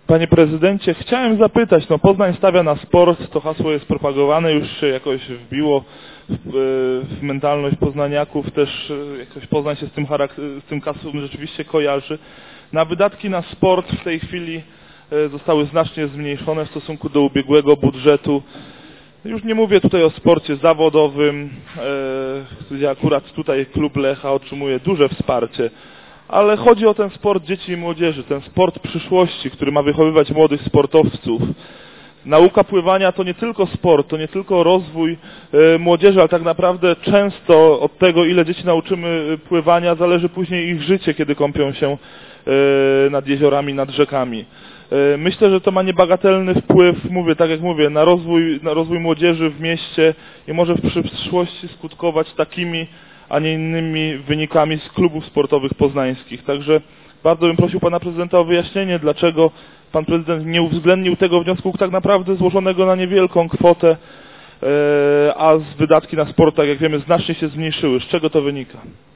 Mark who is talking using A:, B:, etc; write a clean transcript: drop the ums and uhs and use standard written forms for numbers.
A: Panie prezydencie, chciałem zapytać, no Poznań stawia na sport, to hasło jest propagowane, już się jakoś wbiło w mentalność poznaniaków, też jakoś Poznań się z tym hasłem rzeczywiście kojarzy. Na wydatki na sport w tej chwili zostały znacznie zmniejszone w stosunku do ubiegłego budżetu. Już nie mówię tutaj o sporcie zawodowym, gdzie akurat tutaj klub Lecha otrzymuje duże wsparcie. Ale chodzi o ten sport dzieci i młodzieży, ten sport przyszłości, który ma wychowywać młodych sportowców. Nauka pływania to nie tylko sport, to nie tylko rozwój młodzieży, ale tak naprawdę często od tego, ile dzieci nauczymy pływania, zależy później ich życie, kiedy kąpią się nad jeziorami, nad rzekami. Myślę, że to ma niebagatelny wpływ, mówię, tak jak mówię, na rozwój młodzieży w mieście i może w przyszłości skutkować takimi, a nie innymi wynikami z klubów sportowych poznańskich. Także bardzo bym prosił pana prezydenta o wyjaśnienie, dlaczego pan prezydent nie uwzględnił tego wniosku tak naprawdę złożonego na niewielką kwotę, a wydatki na sport, tak jak wiemy, znacznie się zmniejszyły. Z czego to wynika?